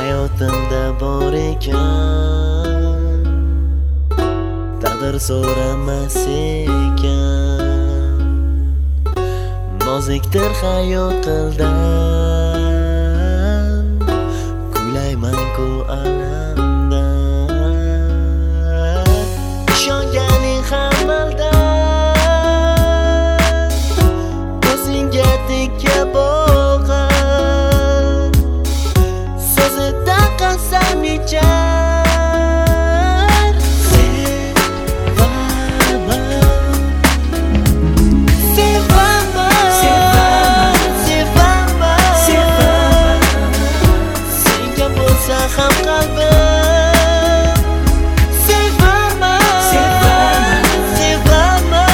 hayotimda bor ekan, taqdir so'ramas ekan. Nozikdir hayot qildan, kuylayman-ku alamdan. Ishonganing ham aldan, ko'zingga tikka boqib, so'zida qasam ichar. Senga bo'lsa ham qalbim, sevaman, sevaman, sevaman,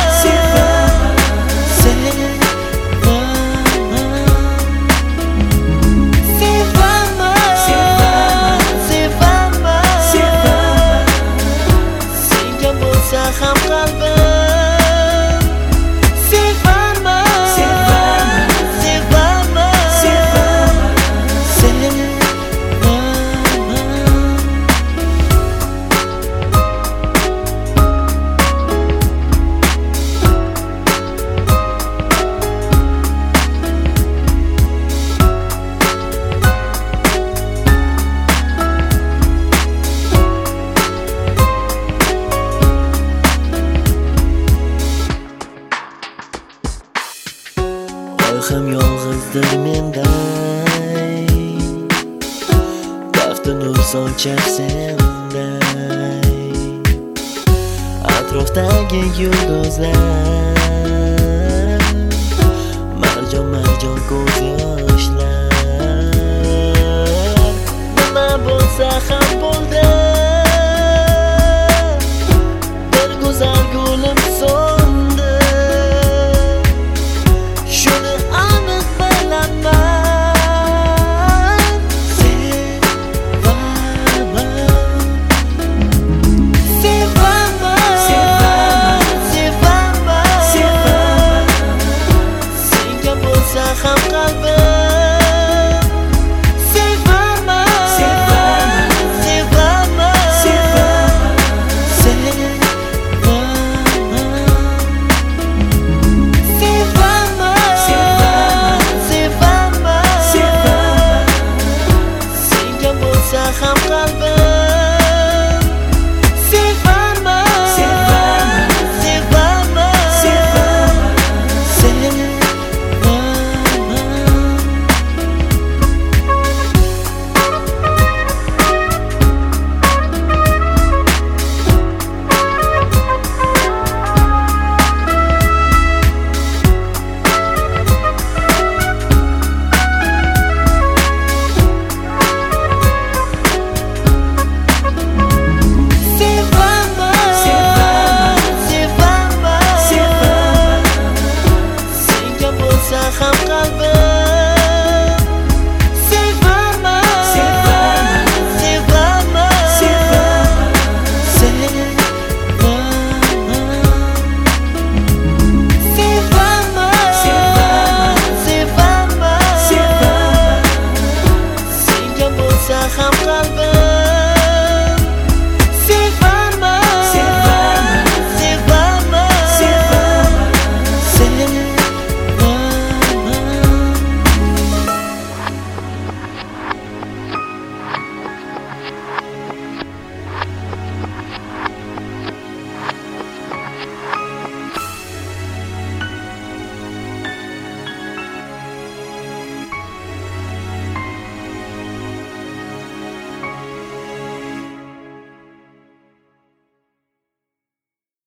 senga bo'lsa ham qalbim, sevaman, sevaman, Oyxim yolg'izdir menday, tafti nur sochar senday. Atrofdagi yulduzlar marjon-marjon ko'z